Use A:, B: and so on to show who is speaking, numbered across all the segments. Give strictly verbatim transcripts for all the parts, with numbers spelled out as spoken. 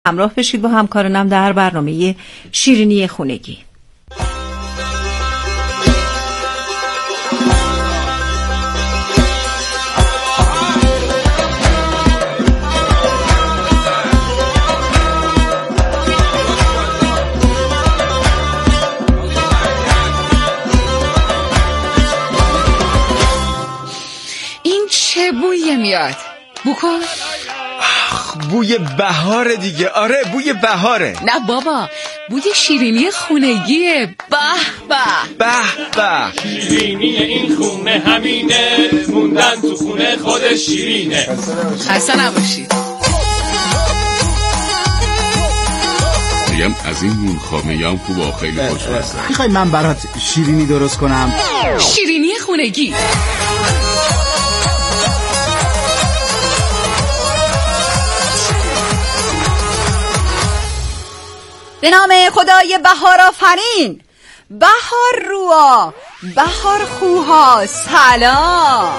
A: همراه بشید با همکارانم در برنامه شیرینی خونگی.
B: این چه بویی میاد؟ بوکن؟
C: بوی بهاره دیگه. آره بوی بهاره.
B: نه بابا، بوی شیرینی خونگیه. به به
C: به به.
D: شیرینی این خونه همینه، موندن تو خونه خود شیرینه.
B: خسته نباشید.
E: میگم از این نون خامه هم خوب و خیلی خوشمزه.
F: میخوای من برات شیرینی درست کنم؟
B: شیرینی خونگی.
A: به نام خدای بهار آفرین. بهار روا، بهار خوها، سلام.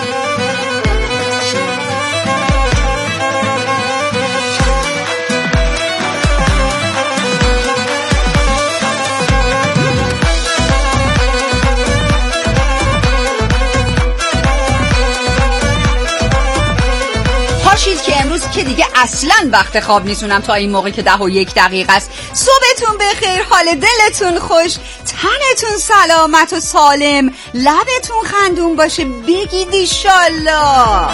A: پاشید که امروز که دیگه اصلاً وقت خواب نیستونم تا این موقع که ده و یک دقیقه است. صبحتون بخیر، حال دلتون خوش، تنتون سلامت و سالم، لبتون خندون باشه، بگید ایشالله.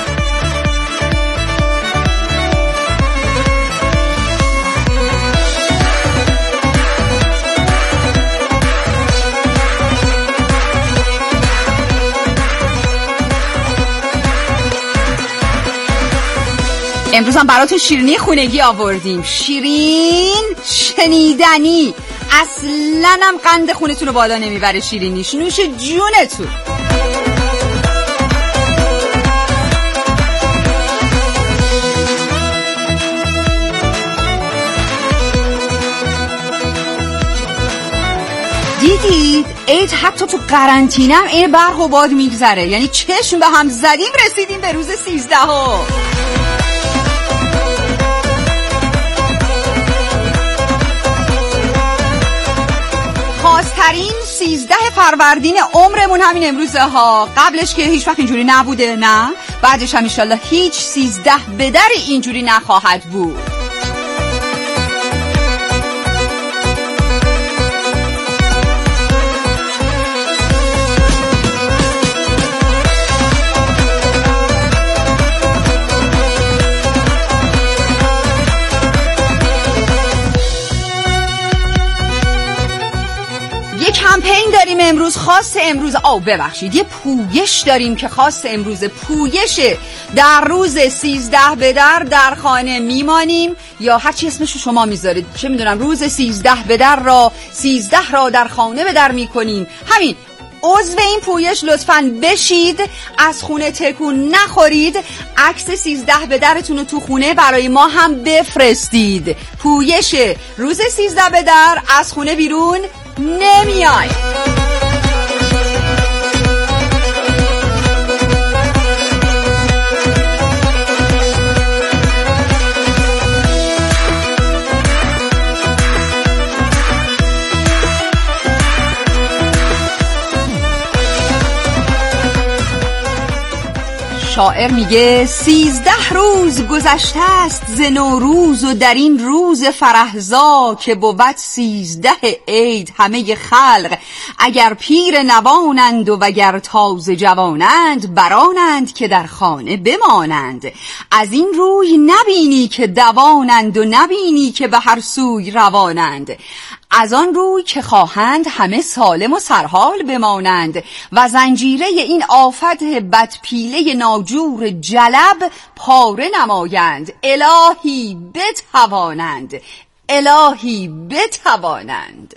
A: امروز هم براتون شیرینی خونگی آوردیم. شیرین شنیدنی، اصلاً هم قند خونتون رو بالا نمیبره شیرینیش، نوش جونتون. دیدید عید حتی تو قرنطینه هم این برق و باد میگذره، یعنی چشم به هم زدیم رسیدیم به روز سیزده ها. خاصترین سیزده فروردین عمرمون همین امروزه ها. قبلش که هیچ وقت اینجوری نبوده، نه؟ بعدش هم انشالله هیچ سیزده به در اینجوری نخواهد بود. کمپین داریم امروز، خاص امروز آو ببخشید یه پویش داریم که خاص امروز پویشه. در روز سیزده به در در خانه میمانیم، یا هر چی اسمشو شما میذارید، چه میدونم، روز سیزده به در را سیزده را در خانه به در میکنیم. همین عضو این پویش لطفاً بشید، از خونه تکون نخورید، عکس سیزده به درتون رو تو خونه برای ما هم بفرستید. پویش روز سیزده به در، از خونه بیرون نمیای. شاعر میگه سیزده روز گذشته است ز نوروز، و در این روز فرحزا که بود سیزده عید همه خلق اگر پیر نوانند و وگر تازه جوانند، برانند که در خانه بمانند. از این روی نبینی که دوانند و نبینی که به هر سوی روانند، از آن روی که خواهند همه سالم و سرحال بمانند، و زنجیره این آفت بدپیله ناجور جلب پاره نمایند. الهی بتوانند، الهی بتوانند.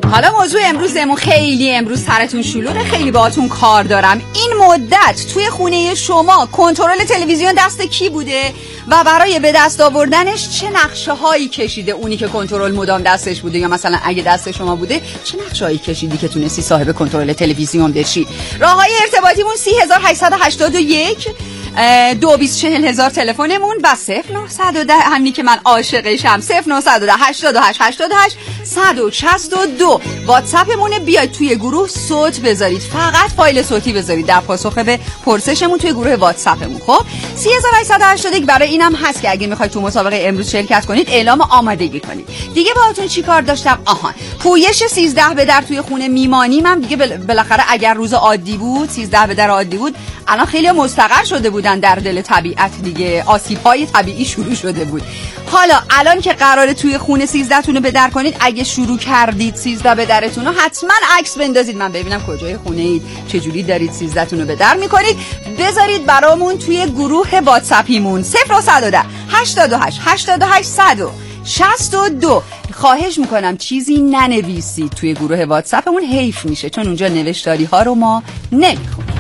A: حالا موضوع امروزمون خیلی امروز سرتون شلوغه، خیلی باهاتون کار دارم. این مدت توی خونه شما کنترل تلویزیون دست کی بوده و برای به دست آوردنش چه نقشه هایی کشیده؟ اونی که کنترل مدام دستش بوده یا مثلا اگه دست شما بوده چه نقشه هایی کشیدی که تونستی صاحب کنترل تلویزیون بشی؟ راههای ارتباطیمون سی هزار و هشتصد و هشتاد و یک دو بیست چهل هزار تلفنمون و صفر نهصد و ده همینی که من عاشقشم صفر نهصد و ده هشتاد و هشت هشتاد و هشت صد و شصت و دو. واتساپمونه، بیاید توی گروه صوت بذارید، فقط فایل صوتی بذارید در پاسخ به پرسشمون توی گروه واتساپمون. خب سی هزار و هشتصد و هشتاد و یک برای اینم هست که اگه میخواید تو مسابقه امروز شرکت کنید اعلام آمادگی کنید. دیگه باهاتون چی کار داشتم؟ آها، پویش سیزده به در توی خونه میمانیم هم دیگه بالاخره اگر روز عادی بود سیزده به در عادی بود الان خیلی مستقر شده بودن در دل طبیعت دیگه، آسیب‌های طبیعی شروع شده بود. حالا الان که قراره توی خونه سیزده تونو به در کنید، اگه شروع کردید سیزده به درتون رو حتما عکس بندازید من ببینم کجای خونه اید، چجوری دارید سیزده تونو به در میکنید. بذارید برامون توی گروه واتساپیمون صفر نهصد و ده هشتاد و هشت هشتاد و هشت صد و شصت و دو. خواهش میکنم چیزی ننویسید توی گروه واتساپمون، حیف میشه چون اونجا نوشتاری ها رو ما نمیخونیم.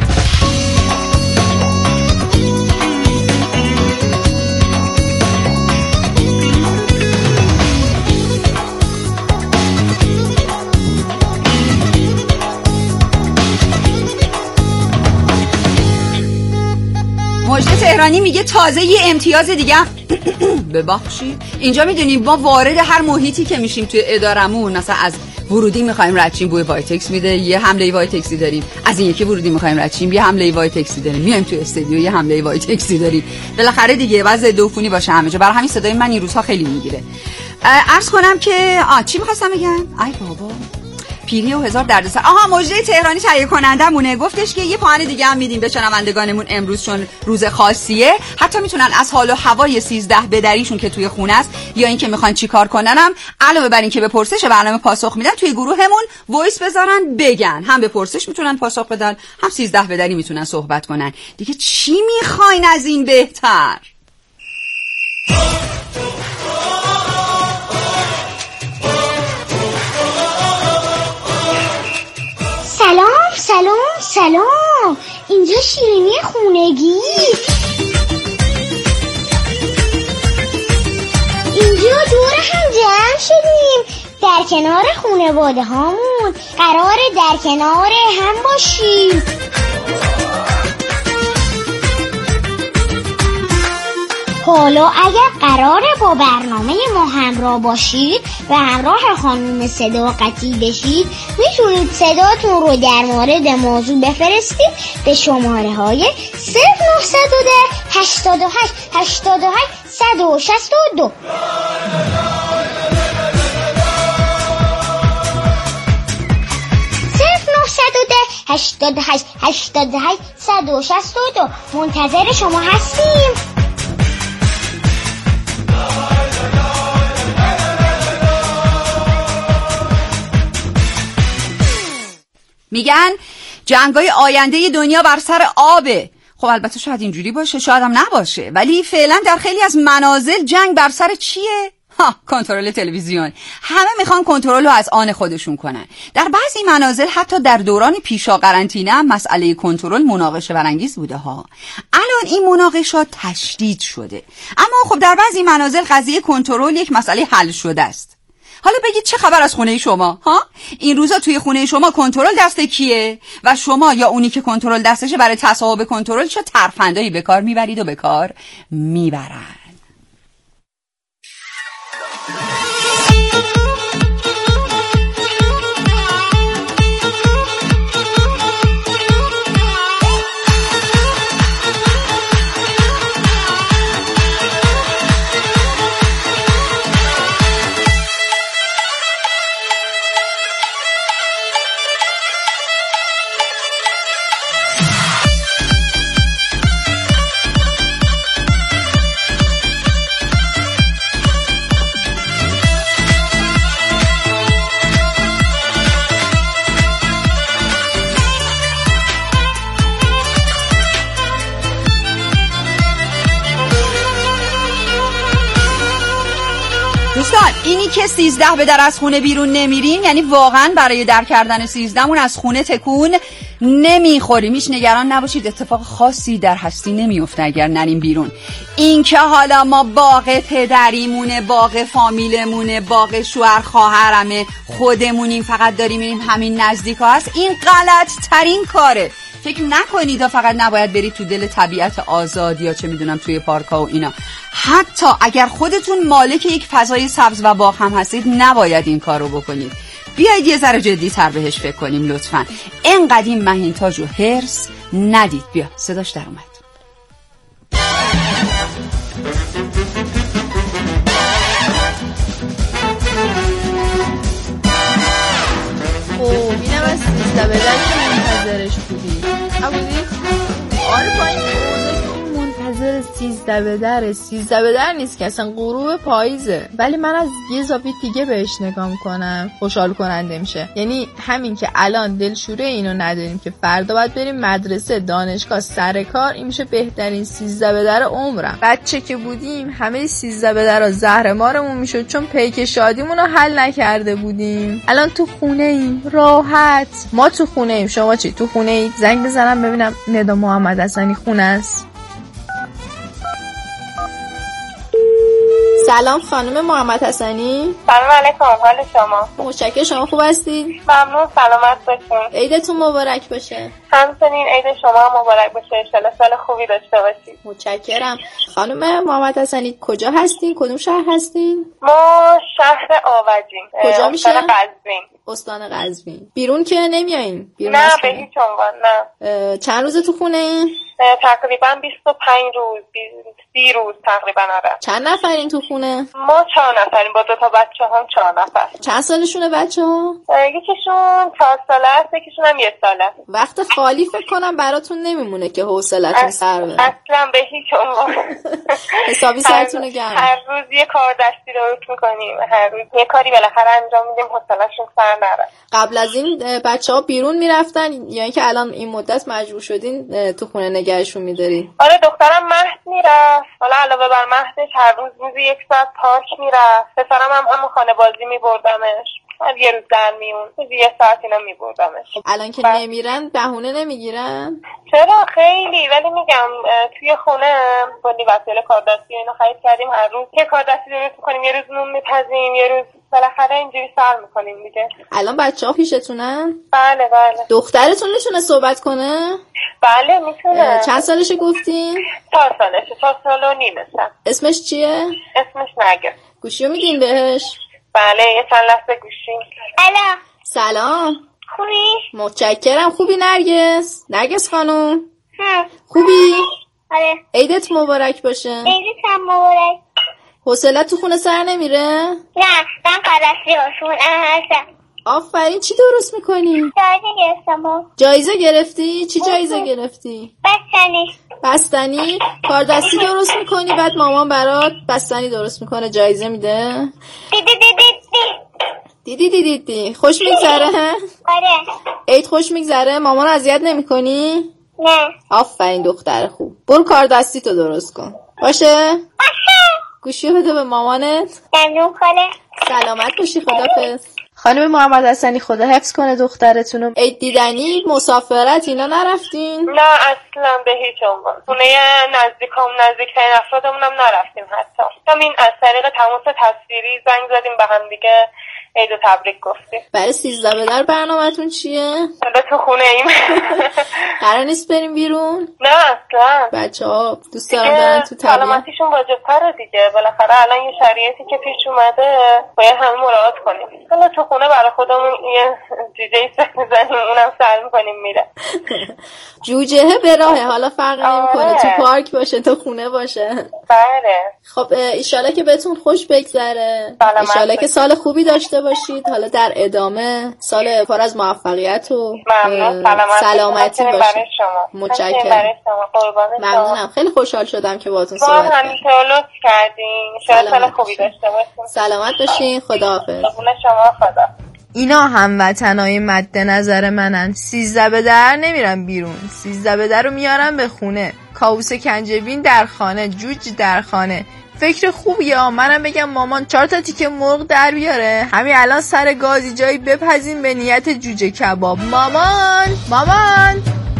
A: مجد تهرانی میگه تازه یه امتیاز دیگه ببخشید. اینجا میدونیم ما وارد هر محیطی که میشیم توی ادارمون، مثلا از ورودی میخوایم رد شیم بوی وایتکس میده، یه حمله وایتکسی داریم. از این یکی ورودی میخوایم رد شیم یه حمله وایتکسی داریم. میایم توی استودیو یه حمله وایتکسی داریم. بالاخره دیگه باید ضد عفونی باشه همه جا. برای همین صدای من این روزها خیلی میگیره. عرض کنم که آ چی میخواستم بگم؟ ای بابا پیری و هزار دردسر. آها، مجده تهرانی تهیه کنندمونه، گفتش که یه پاهن دیگه هم میدیم به شنوندگانمون امروز چون روز خاصیه. حتی میتونن از حال و هوای سیزده بدریشون که توی خونه است یا اینکه میخوان چیکار کننم علاوه بر این که به پرسش برنامه پاسخ میدن توی گروهمون وایس بذارن بگن، هم به پرسش میتونن پاسخ بدن هم سیزده بدری میتونن صحبت کنن. دیگه چی میخواین از این بهتر؟
G: سلام سلام سلام، اینجا شیرینی خونگی. اینجا دور هم جمع شدیم در کنار خانواده هامون، قراره در کنار هم باشیم. حالا اگر قراره با برنامه ما همراه باشید و همراه خانم صداقتی بشید، میتونید صداتون رو در مورد موضوع بفرستید به شماره های صفر نهصد و ده هشتاد و هشت هشتاد و هشت صد و شصت و دو. صفر نهصد و ده هشتاد و هشت هشتاد و هشت صد و شصت و دو. منتظر شما هستیم.
A: میگن جنگای آینده دنیا بر سر آبه. خب البته شاید اینجوری باشه، شاید هم نباشه، ولی فعلا در خیلی از منازل جنگ بر سر چیه؟ ها، کنترل تلویزیون. همه میخوان کنترل رو از آن خودشون کنن. در بعضی منازل حتی در دوران پیشا قرنطینه هم مسئله کنترل مناقشه برانگیز بوده ها. الان این مناقشات تشدید شده، اما خب در بعضی منازل قضیه کنترل یک مسئله حل شده است. حالا بگید چه خبر از خونه شما؟ ها؟ این روزا توی خونه شما کنترل دست کیه؟ و شما یا اونی که کنترل دستشه برای تصاحب کنترل چه ترفندایی به کار میبرید و به کار میبرن؟ دوستان اینی که سیزده به در از خونه بیرون نمیریم یعنی واقعا برای در کردن سیزدهمون از خونه تکون نمیخوریم. هیچ نگران نباشید، اتفاق خاصی در هستی نمیفته اگر نریم بیرون. این که حالا ما باغ پدریمونه، باغ فامیلمونه، باغ شوهر خواهرمه، خودمونیم فقط داریم میریم همین نزدیک ها هست، این غلط ترین کاره. فکر نکنید ها فقط نباید برید تو دل طبیعت آزاد یا چه میدونم توی پارک ها و اینا. حتی اگر خودتون مالک یک فضای سبز و باغ هم هستید نباید این کار رو بکنید. بیایید یه ذره جدی تر بهش فکر کنیم لطفاً. اینقدر این مهینتاج و هرس ندید. بیا صداش در اومد.
H: اوه اینم از سیزده به در که منتظرش بودی نبودی؟ آره با این منتظر سیزده به در سیزده به در نیست که اصلا غروب پاییزه، ولی من از یه زاویه دیگه بهش نگاه میکنم خوشحال کننده میشه. یعنی همین که الان دلشوره اینو نداریم که فردا باید بریم مدرسه، دانشگاه، سر کار، این میشه بهترین سیزده به در عمرم. بچه که بودیم همه سیزده به در زهر مارمون میشد چون پیک شادیمون رو حل نکرده بودیم. الان تو خونه ایم راحت. ما تو خونه ایم، شما چی؟ تو خونه اید؟ زنگ بزنم ببینم ندا محمد حسنی خونه است. سلام خانم محمد حسنی.
I: سلام علیکم، حال شما؟
H: متشکرم، شما خوب هستید؟
I: ممنون، سلامت باشین.
H: عیدتون مبارک باشه.
I: همچنین عید شما هم مبارک باشه، ان شاءالله سال خوبی داشته باشید.
H: متشکرم. خانم محمد حسنی کجا هستین؟ کدوم شهر هستین؟
I: ما شهر آوجیم.
H: کجا میشه؟
I: استان قزوین.
H: استان قزوین. بیرون که نمیایین؟ بیرون
I: نه به هیچ عنوان نه.
H: چند روزه تو خونه این؟
I: تقریبا بیست و پنج روز، سی روز تقریبا. آره.
H: چند نفرین تو خونه؟
I: ما چهار نفریم با دو تا بچه هم چهار نفر.
H: چند سالشونه بچه ها؟
I: یکیشون چهار ساله است، یکیشون هم یک ساله.
H: وقت خالی فکر کنم براتون نمیمونه که حوصلتون سر بره.
I: اصلا به هیچ عنوان.
H: حسابی سرتون گرم.
I: هر روز یه کار دستی درست میکنیم، هر روز یه کاری بالاخره انجام میدیم، حوصله‌شون سر نره.
H: قبل از این بچه‌ها بیرون میرفتن یا اینکه الان این مدت مجبور شدین تو خونه نگهشون می‌دارین؟
I: آره دخترم مهد میرفت، حالا علاوه بر مهدش هر روز روزی یک ساعت پارک میرفت. پسرم هم همون خانه بازی میبردمش، یه روز در میون روزی یه ساعت اینا میبردمش.
H: الان که بس... نمیرن بهونه نمیگیرن؟
I: چرا خیلی، ولی میگم توی خونه کلی وسایل کاردستی اینو خرید کردیم، هر روز یه کاردستی درست میکنیم، یه روز نون میپزیم، یه روز بالاخره اینجوری سر میکنیم دیگه.
H: الان بچه‌ها پیشتونن؟
I: بله بله.
H: دخترتون میتونه صحبت کنه؟
I: بله میتونه.
H: چند سالشه گفتین؟
I: چهار سالشه، چهار سال و نیمه.
H: اسمش چیه؟
I: اسمش نرگس.
H: گوشیو میدین بهش؟
I: بله یه چند لحظه گوشی.
G: الو.
H: سلام.
G: خوبی؟
H: متشکرم. خوبی نرگس؟ نرگس خانم؟
G: هم.
H: خوبی؟
G: آره.
H: عیدت مبارک باشه.
G: عیدت هم مبارک.
H: حوصلت تو خونه سر نمیره؟
G: نه من قرصی هاشون هستم.
H: آفرین. چی درست میکنی؟
G: جایزه گرفتم.
H: جایزه گرفتی؟ چی جایزه گرفتی؟
G: بستنی.
H: بستنی؟ کاردستی درست میکنی بعد مامان برات بستنی درست میکنه جایزه میده؟
G: دیدی دیدی
H: دیدی دیدی دیدی خوش میگذره؟
G: آره.
H: عید خوش میگذره؟ مامان اذیت نمیکنی؟
G: نه.
H: آفرین دختر خوب. برو کاردستی تو درست کن. باشه؟
G: باشه.
H: گوشیو بده به مامانت.
G: ممنون خاله.
H: سلامت باشی. خدافظ. خانم محمد حسنی خدا حفظ کنه دخترتونو. عید دیدنی، مسافرت اینا نرفتین؟
I: نه اصلا به هیچ عنوان. خونه نزدیکام نزدیکترین افرادمونم نرفتیم حتی. همین از طریق تماس تصویری زنگ زدیم به هم دیگه عید و تبریک گفتیم.
H: برای سیزده به در برنامه‌تون چیه؟
I: حالا تو خونه ایم.
H: قرار نیست بریم بیرون؟
I: نه اصلا.
H: بچه‌ها دوست دارن برن تو طبیعت.
I: سلامتیشون واجب‌تره دیگه. بالاخره الان یه شرایطی که پیش اومده باید همه مراعات کنیم. حالا تو خونه برای خودمون یه جوجه‌ای سر می‌زنیم، اونم سر می‌کنیم میره.
H: جوجه به راهه، حالا فرق نمی‌کنه تو پارک باشه تو خونه باشه.
I: بله.
H: خب ان که بهتون خوش بگذره. ان که سال خوبی داشته باشید. حالا در ادامه سال پر از موفقیت و سلامتی باشه. متشکرم. ممنونم. خیلی خوشحال شدم که باهاتون صحبت کردم.
I: ما همینطور لطف کردین. سال خوبی داشته باشین.
H: سلامت باشین. خداحافظ.
I: شما خدا.
H: اینا هموطنای مد نظر منن. سیزده به در نمیرن بیرون، سیزده به در رو میارن به خونه. کاووس کنجبین در خانه، جوج در خانه، فکر خوبیه. منم بگم مامان چهار تا تیکه مرغ در بیاره، همین الان سر گازی جایی بپزیم به نیت جوجه کباب. مامان مامان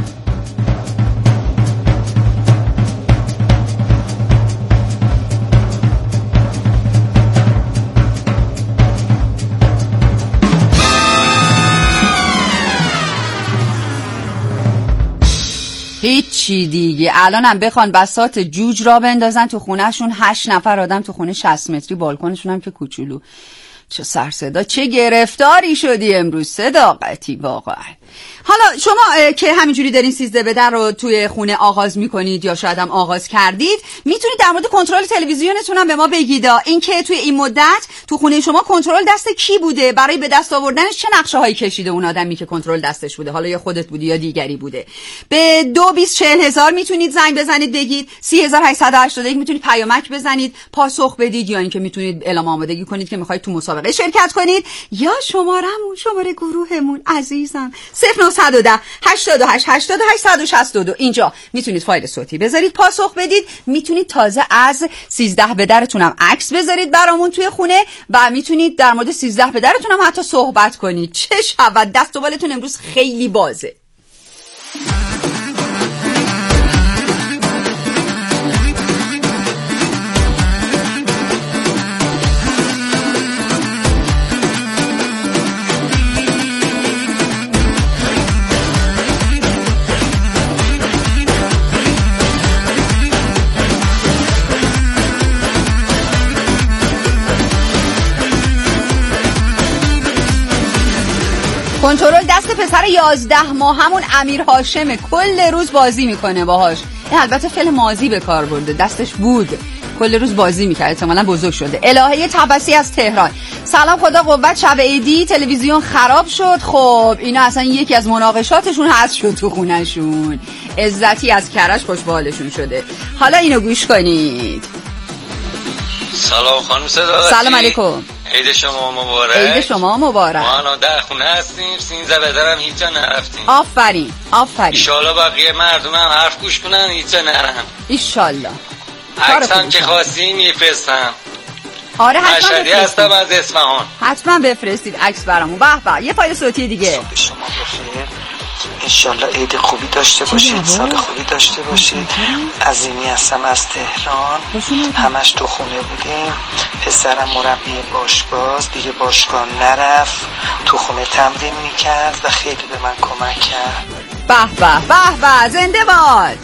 A: هیچی دیگه. الان هم بخوان بساط جوج را بندازن تو خونهشون، هشت نفر آدم تو خونه شصت متری، بالکنشون هم که کوچولو. چه سر صدا، چه گرفتاری شدی امروز صداقتی واقعا. حالا شما که همینجوری دارین سیزده به در رو توی خونه آغاز میکنید یا شاید هم آغاز کردید، میتونید در مورد کنترل تلویزیونتون هم به ما بگید. این که توی این مدت تو خونه شما کنترل دست کی بوده؟ برای به دست آوردنش چه نقشه هایی کشیده اون آدمی که کنترل دستش بوده؟ حالا یا خودت بودی یا دیگری بوده. به دو بیست چهل هزار میتونید زنگ بزنید بگید، سی هزار و هشتصد و هشتاد و یک میتونید پیامک بزنید پاسخ بدید، یا اینکه میتونید اعلام آمادگی کنید که میخواید تو مسابقه شرکت کنید، یا شمارهمون شماره گروهمون عزیزم صفر نه یک صفر هشتاد و هشت هشتاد و هشت صد و شصت و دو. اینجا میتونید فایل صوتی بذارید پاسخ بدید، میتونید تازه از سیزده به درتون هم عکس بذارید برامون توی خونه و میتونید در مورد سیزده به درتون هم حتی صحبت کنید. چه شود، دست و بالتون امروز خیلی بازه. کنترل دست پسر یازده ماه همون امیر هاشمه، کل روز بازی میکنه باهاش. البته فعل ماضی به کار برده، دستش بود، کل روز بازی میکرد، احتمالاً بزرگ شده. الهه تبسی از تهران، سلام خدا قوت، شب عیدی تلویزیون خراب شد. خب اینا اصلا یکی از مناقشاتشون هست شد تو خونهشون. عزتی از کرج خوش به حالشون شده. حالا اینو گوش کنید.
J: سلام خانم صداقتی.
A: سلام علیکم.
J: عید شما مبارک.
A: عید شما مبارک.
J: ما الان در خونه هستیم، سینزده به درم هیچ جا نرفتیم.
A: آفرین آفرین.
J: ایشالله بقیه مردم هم حرف گوش کنن هیچ جا نرن.
A: ایشالله.
J: عکس هم که خواستی میفرستم.
A: آره حتما
J: اشهدی هستم از اصفهان.
A: حتما بفرستید عکس برامون. به به. یه فایل صوتی دیگه.
K: صبح شما بخیر، انشالله عید خوبی داشته باشید، سال خوبی داشته باشید. عظیمی هستم از تهران، همش تو خونه بودیم. پسرم مربی باشگاز، دیگه باشگاه نرفت، تو خونه تمرین میکرد و خیلی به من کمک کرد.
A: به به به به، زنده باد.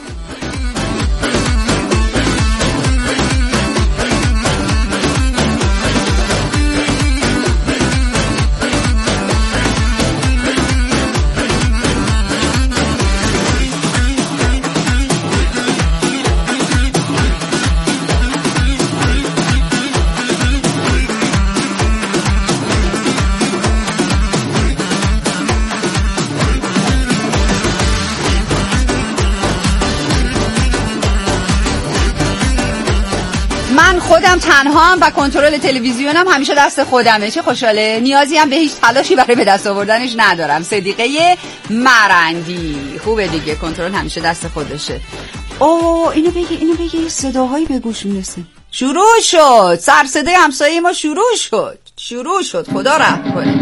A: خودم تنها هم و کنترل تلویزیونم همیشه دست خودمه. چه خوشحاله، نیازی هم به هیچ تلاشی برای به دست آوردنش ندارم. صدیقه مرندی. خوبه دیگه، کنترل همیشه دست خودشه. اوه اینو بگی اینو بگی صداهایی به گوش میرسه. شروع شد، سر صدای همسایه ما شروع شد شروع شد خدا رحم کنه.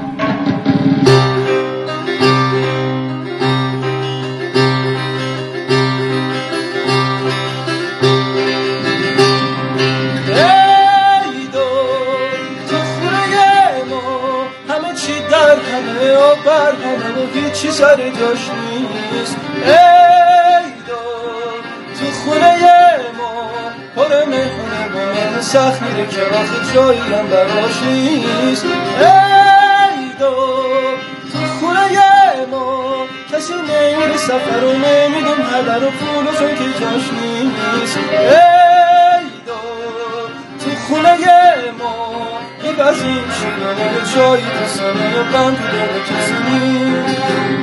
L: هیچی سر جاش نیست. ای دو تو خونه ما پر مهمونه با من سخت میره که وقت جایی هم براش نیست. ای دو تو خونه ما کسی نمیره سفر و نمیدیم هدر و پول و چون که جاش نیست. ای دو تو خونه ما بزیم شیرانه به چایی پسانه و بند داره کسی نیست.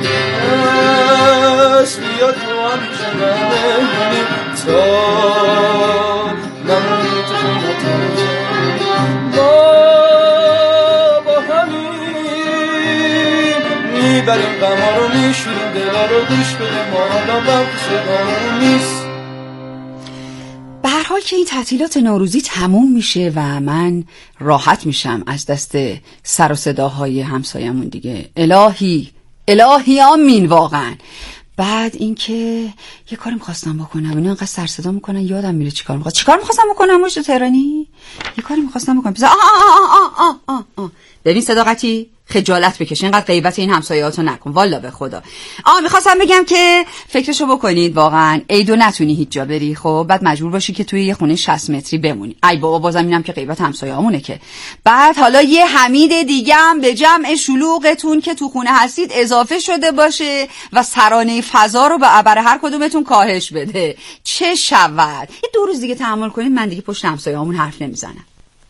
L: بس بیا تو همیشه نمونیم تا نمونیم تو خونتون. ما با همین میبریم غما رو میشوریم دلا رو گوش بده ما حالا بم تو صدامون نیست.
A: حال که این تعطیلات نوروزی تموم میشه و من راحت میشم از دست سر و صداهای همسایمون دیگه. الهی الهی آمین واقعا. بعد اینکه یه کاری می‌خواستم بکنم، اینا انقدر سر صدا میکنن یادم میره چیکار می‌خواستم چیکار می‌خواستم بکنم مجد تهرانی. یه کاری می‌خواستم بکنم. آ آ آ آ آ آ ببین صداقتی خجالت بکش، اینقدر غیبت این همسایه‌هاتو نکن والا به خدا. آ میخواستم بگم که فکرشو بکنید واقعا عیدو نتونی هیچ جا بری، خب بعد مجبور باشی که توی یه خونه شصت متری بمونی. ای بابا بازم اینم که غیبت همسایه‌هامونه که. بعد حالا یه حمید دیگه هم به جمع شلوغتون که تو خونه هستید اضافه شده باشه و سرانه فضا رو به ابر هر کدومتون کاهش بده. چه شود؟ یه دو روز دیگه تحمل کنید، من دیگه پشت همسایه‌هامون حرف نمیزنم.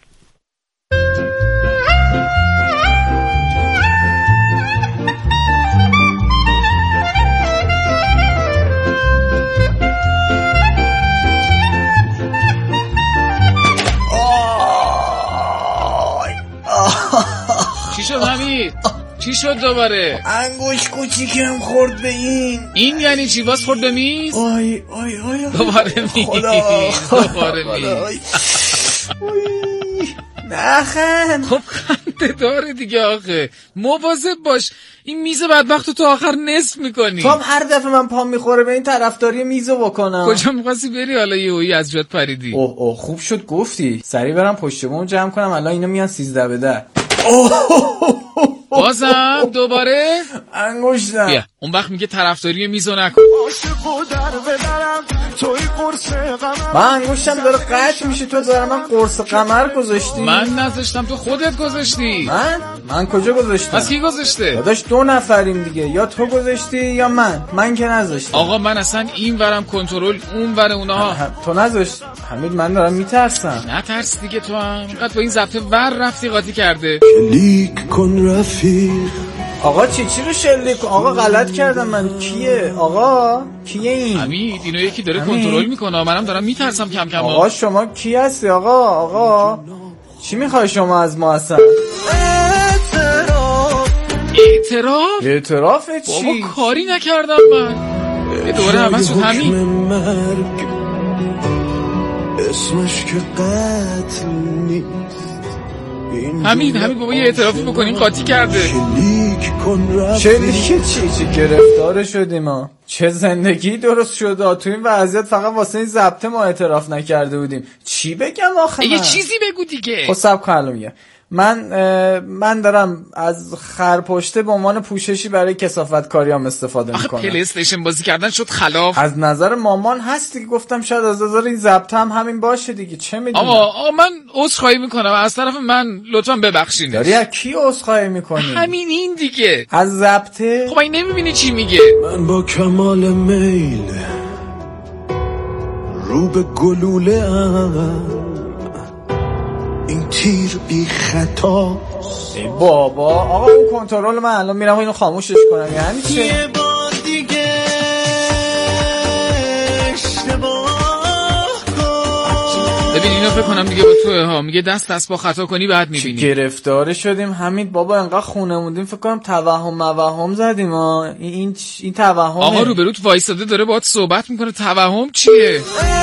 M: چی شد حمید؟ چی شد دوباره؟
C: انگوش کوچیکم خورد به این.
M: این یعنی چی؟ باز خورد به میز؟
C: آی آی آی
M: دوباره میز. دوباره میز.
C: نخند.
M: خب خنده داره دیگه آخه. مواظب باش این میز بدبخت تو آخر نصف میکنی.
C: تو هم هر دفعه من پام میخوره به این طرفداری میزو بکنم.
M: کجا میخواستی بری حالا یهویی از جات پریدی؟
C: اوه اوه خوب شد گفتی. سریع برم پشت بوم جمع کنم، الان اینا میان سیزده به ده.
M: بازم دوباره
C: انگشتم.
M: بیا اون وقت میگه طرفداری میزو نکن.
C: من انگشتم داره قطع میشه، تو داره من قرص قمر گذاشتی.
M: من نذاشتم، تو خودت گذاشتی.
C: من من کجا گذاشتم؟
M: پس کی گذاشته؟
C: داداش دو نفریم دیگه، یا تو گذاشتی یا من. من که نذاشتم.
M: آقا من اصلا این ورم کنترل اون ور اونها.
C: تو نذاشت. حمید من دارم میترسم.
M: نترس دیگه، تو هم اینقدر با این ضبط ور رفتی قاطی کرده.
L: شلیک کن رفیق.
C: آقا چی چی رو شلیک کن؟ آقا غلط کردم من. کیه آقا؟ کیه این؟
M: حمید اینو یکی داره کنترل میکنه، منم دارم میترسم کم کم.
C: آقا شما کی هستی آقا؟ آقا چی میخوای شما از ما اصلا؟
M: اعتراف؟
C: اعتراف چی؟
M: بابا کاری نکردم من. یه دوره همه شد همین
L: اسمش که قتل نیست.
M: همین همین بابا یه اعترافی بکنیم قاطی کرده.
L: شلیک کن رفیق.
C: شلیک چی چی گرفتار شدیم ما. چه زندگی درست شده تو این وضعیت، فقط واسه این ضبط ما اعتراف نکرده بودیم. چی بگم آخه؟
M: یه چیزی بگو دیگه.
C: خب صبر کن الان میگم. من من دارم از خرپشته به عنوان پوششی برای کثافت کاریام استفاده میکنم.
M: آخه پلی استیشن بازی کردن شد خلاف.
C: از نظر مامان هست دیگه، گفتم شاید از نظر این ضبط هم همین باشه دیگه، چه میدونم.
M: آقا آقا من عذرخواهی میکنم از طرف من، لطفا ببخشینش.
C: داری از کی عذرخواهی میکنی؟
M: همین این دیگه.
C: از ضبطه؟
M: خب این نمیبینی چی میگه؟
L: من با کمال میل رو به گلوله ام، این تیر بی خطاست.
C: ای بابا آقا اون کنترل من، الان میرم اینو خاموشش کنم. یعنی چه؟
L: یه بار دیگه اشتباه کن.
M: ببین اینو فکر کنم دیگه با توه ها، میگه دست دست با خطا کنی بعد میبینی.
C: چی گرفتار شدیم حمید بابا، انقدر خونه موندیم فکر کنم توهم موهم زدیم ها. این این, این توهمه.
M: آقا روبروت وایساده داره باهات صحبت میکنه، توهم چیه؟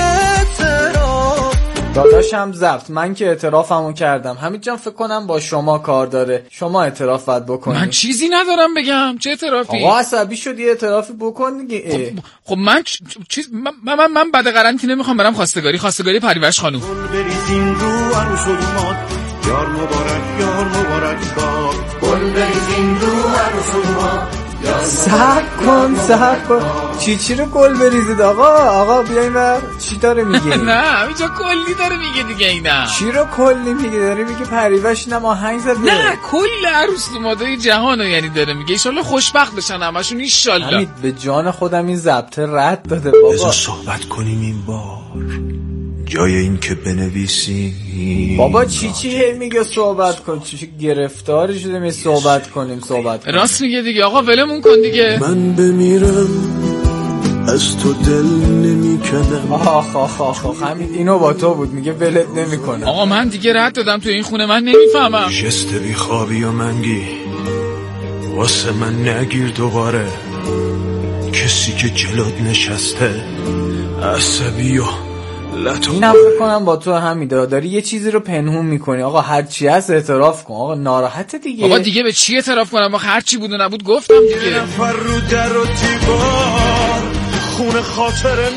C: داداشم ضبط، من که اعترافمو کردم. حمید جان فکر کنم با شما کار داره، شما اعتراف باید بکنی.
M: من چیزی ندارم بگم. چه اعترافی؟
C: آقا عصبی شدی اعترافی بکن دیگه.
M: خب, خب من چیز من من, من بعد قرنطینه میخوام برم خواستگاری، خواستگاری پریوش خانم.
L: بریزیم رو عروسومات، یار مبارک یار مبارک با گل بریزیم رو عروسومات.
C: صبر کن صبر کن. چی چی رو گل بریزید آقا؟ آقا بیاین بر. چی داره میگه؟
M: نه اینجا کلی داره میگه دیگه. اینا
C: چی رو کلی میگه؟ داره میگه پریوش نم آهنگ زده.
M: نه کل عروس مادای جهانو یعنی داره میگه. ان شاءالله خوشبخت بشن همشون ان شاءالله.
C: حمید به جان خودم این ضبط رد داده بابا.
L: بذار صحبت کنیم این بار، جای این که بنویسیم.
C: بابا چی چی هی میگه صحبت کن، چی چی گرفتاری شده می صحبت کنیم صحبت کنیم.
M: راست میگه دیگه آقا ولمون کن دیگه.
L: من بمیرم از تو دل نمیکنم.
C: آخ آخ آخ آخ همین اینو با تو بود، میگه ولت نمیکنم.
M: آقا من دیگه رد دادم تو این خونه، من نمیفهمم.
L: جست بی خوابی و منگی واسه من نگیر دوباره، کسی که جلوت نشسته عصبی و علتو
C: اینم فکر کنم با تو همیدا داری یه چیزی رو پنهون میکنی. آقا هر چی هست اعتراف کن. آقا ناراحته دیگه.
M: آقا دیگه به چی اعتراف کنم؟ آقا هر چی بود و نبود گفتم دیگه.
L: یه نفر رو در و دیوار خون خاطره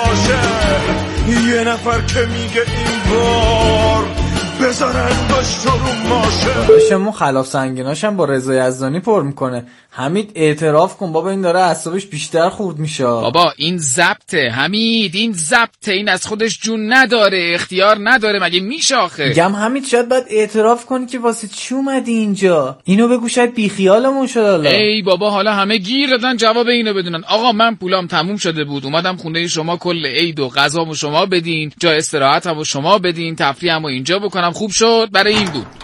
L: میپاشه، یه نفر که میگه این بار بذارن باش تو رو ماشه.
C: داشتمون خلاف سنگیناشم با رضا یزدانی پر میکنه. حمید اعتراف کن بابا، این داره اعصابش بیشتر خورد میشه.
M: بابا این ضبطه حمید، این ضبطه، این از خودش جون نداره، اختیار نداره، مگه میشه آخه؟
C: میگم حمید شاید باید اعتراف کنی که واسه چی اومدی اینجا. اینو بگو شاید بیخیالمون شد. حالا
M: ای بابا حالا همه گیر دادن جواب اینو بدونن. آقا من پولام تموم شده بود، اومدم خونه شما کل عید و غذامو شما بدین، جا استراحتمو شما بدین، تفریحمو اینجا بکنم، خوب شد. برای این بود.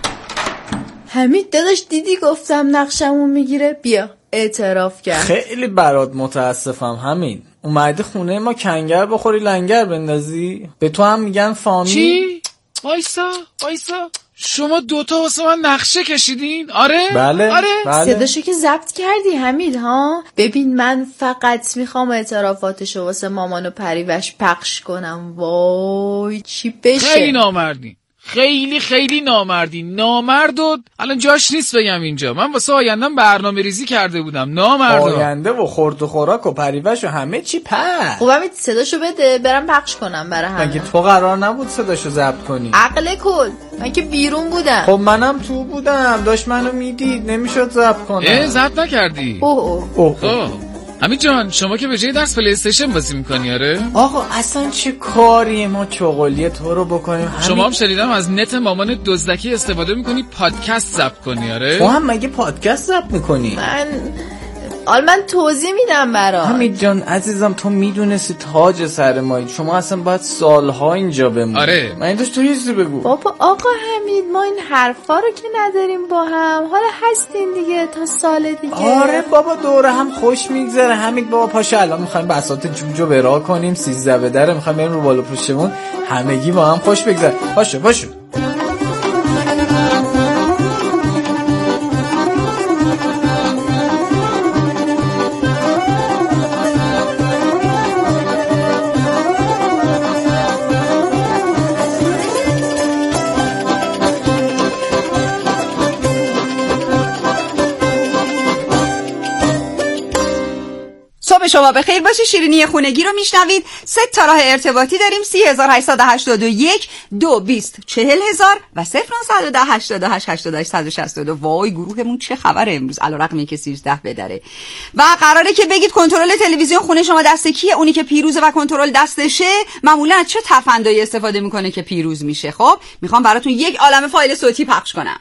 H: حمید داداش دیدی گفتم نقشمو میگیره، بیا اعتراف کرد.
C: خیلی برات متاسفم حمید. اومدی خونه ما کنگر بخوری لنگر بندازی. به تو هم میگن فامیل.
M: چی؟ وایسا وایسا، شما دوتا واسه من نقشه کشیدین؟ آره؟
C: بله
M: آره؟
C: بله.
H: صداشو که ضبط کردی حمید ها؟ ببین من فقط میخوام اعترافاتشو واسه مامان و پریوش پخش کنم. وای چی بشه.
M: خیلی نامردین، خیلی خیلی نامردی. نامرد و الان جاش نیست بگم اینجا. من واسه آیندم برنامه ریزی کرده بودم. نامرد
C: آینده و خورد و خوراک و پریوش و همه چی پر.
H: خب همین صداشو بده برم پخش کنم برای همه.
C: مگه تو قرار نبود صداشو ضبط کنی؟
H: عقل کل، من که بیرون بودم.
C: خب منم تو بودم، داشت منو میدید، نمیشد ضبط کنم.
M: اه ضبط نکردی؟
H: اوه اوه
C: اوه
M: خب حمید جان شما که به جای درس پلی استیشن بازی میکنی آره؟
C: آقا اصلا چه کاری ما چغلی تو رو بکنیم؟
M: شما هم شنیدم از نت مامان دزدکی استفاده میکنی پادکست ضبط کنی آره؟
C: تو هم مگه پادکست ضبط میکنی؟
H: من حالا من توضیح میدم برات.
C: حمید جان عزیزم تو میدونستی تاج سر مایی، شما اصلا باید سالها اینجا بمونی.
M: آره
C: من داشت تو چیزی بگو.
H: بابا آقا حمید ما این حرفا رو که نداریم با هم، حالا هستین دیگه تا سال دیگه.
C: آره بابا دوره هم خوش میگذره. حمید بابا پاشا الان میخوایم بساط جوجو برا کنیم، سیزده به دره میخوایم بریم رو بالا پشتمون همگی با هم خوش بگذره. پاشو پاشو.
A: شما بخیر باشه. شیرینی خونگی رو میشنوید. سه تا راه ارتباطی داریم: سی هزار هشتصد و هشتاد و یک، دو بیست چهل هزار و صفر نهصد و ده هشتاد و هشت هشتاد و هشت صد و شصت و دو. وای گروهمون چه خبره امروز علیرغم اینکه سیزده بدره. و قراره که بگید کنترل تلویزیون خونه شما دست کیه؟ اونی که پیروزه و کنترل دستشه معمولا از چه تفندایی استفاده میکنه که پیروز میشه؟ خب میخوام براتون یک عالمه فایل صوتی پخش کنم.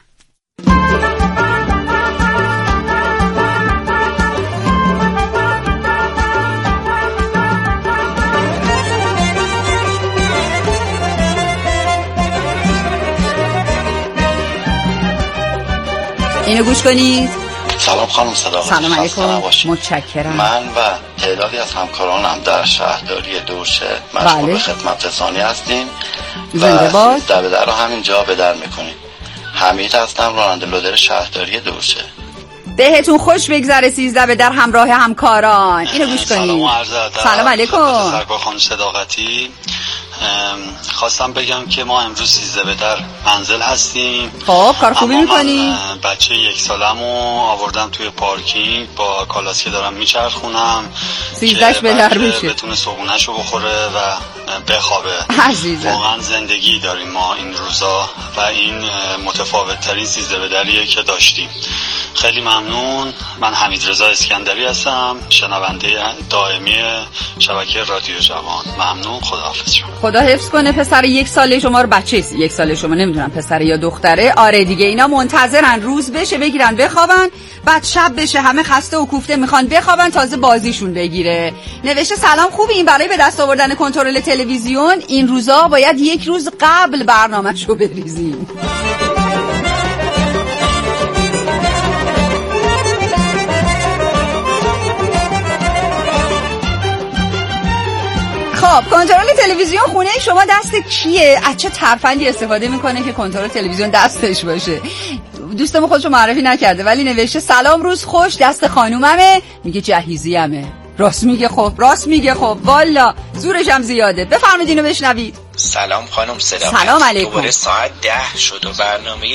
A: اینو گوش کنید.
N: سلام خانم صداقت.
A: سلام علیکم. متشکرم.
N: من و تعدادی از همکارانم در شهرداری دورچه مشغول
A: بله.
N: به خدمت رسانی هستیم
A: زنده باد.
N: و در رو همینجا به در میکنیم. حمید هستم، راننده لودر شهرداری دورچه.
A: بهتون خوش بگذره. سیزده به در همراه همکاران. اینو گوش کنید.
N: سلام و عرض ادب.
A: سلام علیکم.
N: سرکار خانم صداقتی، خواستم بگم که ما امروز سیزده به در منزل هستیم.
A: خب کار خوبی میکنی؟
N: بچه یک سالمو آوردم توی پارکینگ با کالاس که دارم میچرخونم
A: سیزدهش به در بشه،
N: بتونه صبحونه‌شو بخوره و بخوابه.
A: عزیزم
N: واقعا زندگی داریم ما این روزا و این متفاوت ترین سیزده به دریه که داشتیم. خیلی ممنون. من حمید رضا اسکندری هستم، شنونده دائمی شبکه رادیو جوان. ممنون. خداحافظ شما.
A: خدا حفظ کنه. پسر یک ساله شما رو، بچه یک ساله شما نمیدونم پسر یا دختره. آره دیگه اینا منتظرن روز بشه بگیرن بخوابن، بعد شب بشه همه خسته و کوفته میخوان بخوابن تازه بازیشون بگیره. نوشته سلام خوبی این برای به دست آوردن کنترل تلویزیون این روزا باید یک روز قبل برنامه‌شو بریزیم. خب کنترل تلویزیون خونه شما دست کیه؟ از چه ترفندی استفاده میکنه که کنترل تلویزیون دستش باشه؟ دوستم خودشو معرفی نکرده ولی نوشته سلام روز خوش، دست خانوممه. میگه جهیزیمه. راست میگه خب راست میگه خب والا زورش هم زیاده. بفرمایید اینو بشنوید.
O: سلام خانم صداقت.
A: سلام علیکم.
O: دوباره ساعت ده شد و برنامه